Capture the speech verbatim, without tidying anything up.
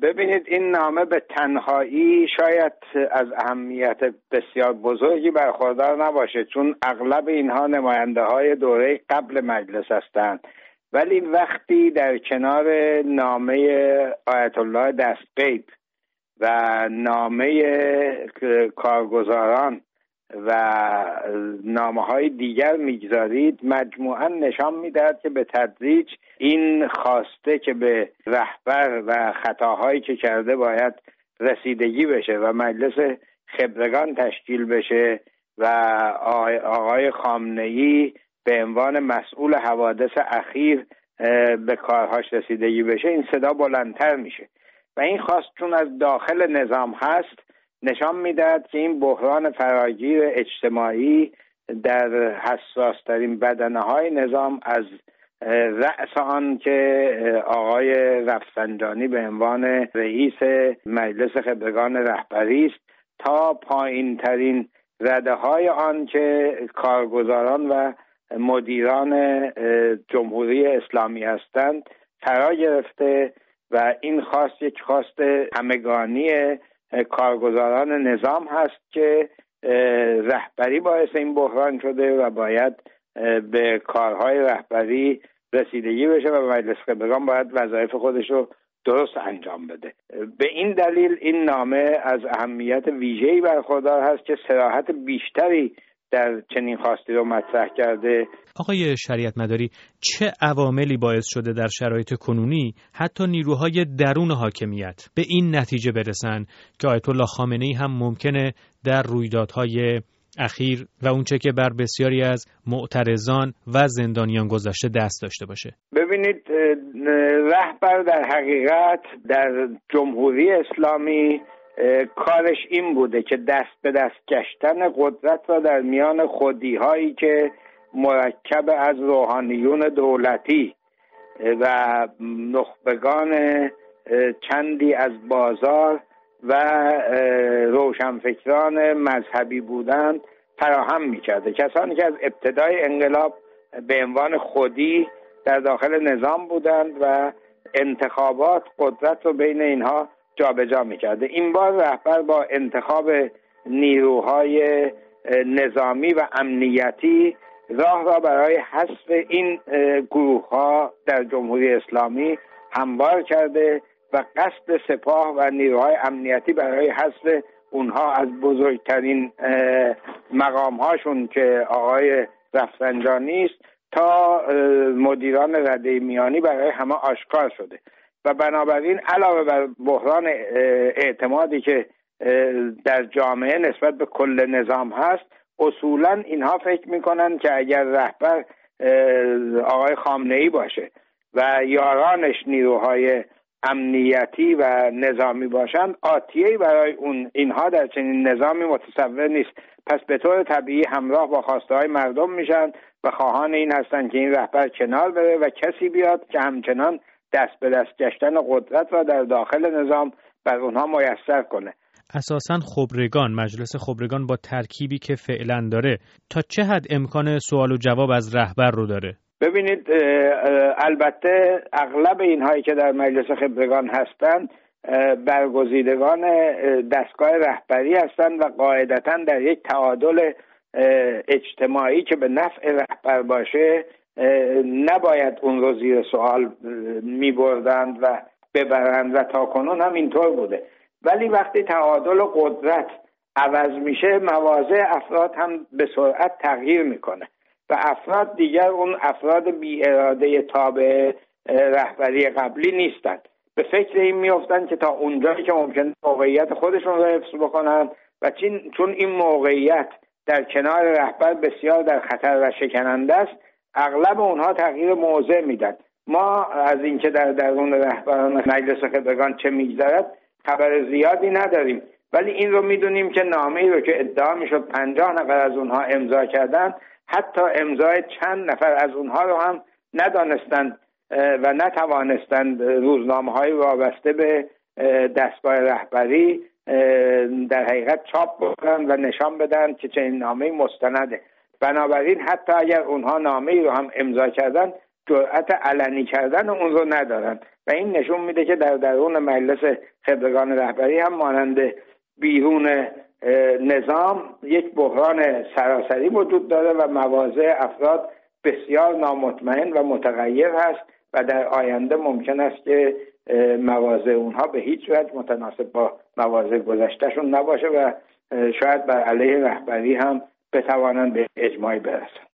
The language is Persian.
ببینید این نامه به تنهایی شاید از اهمیت بسیار بزرگی برخوردار نباشه، چون اغلب اینها نماینده های دوره قبل مجلس هستند، ولی وقتی در کنار نامه آیت الله دستغیب و نامه کارگزاران و نامه های دیگر میگذارید، مجموعاً نشان میدهد که به تدریج این خواسته که به رهبر و خطاهایی که کرده باید رسیدگی بشه و مجلس خبرگان تشکیل بشه و آقای خامنه‌ای به عنوان مسئول حوادث اخیر به کارهاش رسیدگی بشه، این صدا بلندتر میشه و این خواست چون از داخل نظام هست نشان میدهد که این بحران فراگیر اجتماعی در حساسترین بدنه‌های نظام، از رأس آن که آقای رفسنجانی به عنوان رئیس مجلس خبرگان رهبری است تا پایین ترین رده های آن که کارگزاران و مدیران جمهوری اسلامی هستند فرا گرفته و این خواست یک خواست همگانی کارگزاران نظام هست که رهبری باعث این بحران شده و باید به کارهای رهبری رسیدگی بشه و مجلس خبرگان باید وظایف خودش رو درست انجام بده. به این دلیل این نامه از اهمیت ویژه‌ای برخوردار هست که صراحت بیشتری در چنین خواستی رو مطرح کرده. آقای شریعت مداری، چه عواملی باعث شده در شرایط کنونی حتی نیروهای درون حاکمیت به این نتیجه برسن که آیت الله خامنه‌ای هم ممکنه در رویدادهای اخیر و اونچه که بر بسیاری از معترضان و زندانیان گذشته دست داشته باشه؟ ببینید، رهبر در حقیقت در جمهوری اسلامی کارش این بوده که دست به دست گشتن قدرت را در میان خودی هایی که مرکب از روحانیون دولتی و نخبگان چندی از بازار و روشنفکران مذهبی بودند فراهم می‌کرده. کسانی که از ابتدای انقلاب به عنوان خودی در داخل نظام بودند و انتخابات قدرت رو بین اینها جابجا می‌کرده. این بار رهبر با انتخاب نیروهای نظامی و امنیتی راه را برای حذف این گروه‌ها در جمهوری اسلامی هموار کرده و قصد سپاه و نیروهای امنیتی برای حذف اونها از بزرگترین مقام‌هاشون که آقای رفسنجانی است تا مدیران رده میانی برای همه آشکار شده و بنابراین علاوه بر بحران اعتمادی که در جامعه نسبت به کل نظام هست، اصولاً اینها فکر میکنن که اگر رهبر آقای خامنه‌ای باشه و یارانش نیروهای امنیتی و نظامی باشند، آتیه‌ای برای اون اینها در چنین نظامی متصور نیست. پس به طور طبیعی همراه با خواسته‌های مردم میشن و خواهان این هستند که این رهبر کنار بره و کسی بیاد که همچنان دست به دست گشتن قدرت را در داخل نظام بر اونها میسر کنه. اساساً خبرگان، مجلس خبرگان با ترکیبی که فعلا داره تا چه حد امکان سوال و جواب از رهبر رو داره؟ ببینید، البته اغلب اینهایی که در مجلس خبرگان هستند برگزیدگان دستگاه رهبری هستند و قاعدتاً در یک تعادل اجتماعی که به نفع رهبر باشه نباید اون رو زیر سوال می بردند و ببرند و تا کنون هم اینطور بوده. ولی وقتی تعادل قدرت عوض میشه، مواضع افراد هم به سرعت تغییر میکنه و افراد دیگر اون افراد بی اراده تابع رهبری قبلی نیستند. به فکر این میافتند که تا اونجایی که ممکنه موقعیت خودشون رو حفظ بکنن و چون این موقعیت در کنار رهبر بسیار در خطر و شکننده است، اغلب اونها تغییر موضع میدن. ما از اینکه در درون رهبران مجلس خبرگان چه میگذرد خبر زیادی نداریم، ولی این رو میدونیم که نامه‌ای رو که ادعا میشد پنجاه نفر از اونها امضا کردن، حتی امضای چند نفر از اونها رو هم ندانستند و نتوانستند روزنامه‌های وابسته به دستگاه رهبری در حقیقت چاپ بکنن و نشان بدن که چنین نامه‌ای مستنده. بنابراین حتی اگر اونها نامه‌ای رو هم امضا کردن، جرأت علنی کردن اون رو ندارن و این نشون میده که در درون مجلس خبرگان رهبری هم مانند بیرون نظام یک بحران سراسری وجود داره و مواضع افراد بسیار نامطمئن و متغیر هست و در آینده ممکن است که مواضع اونها به هیچ وجه متناسب با مواضع گذشتهشون نباشه و شاید بر علیه رهبری هم بتوانند به اجماعی برسن.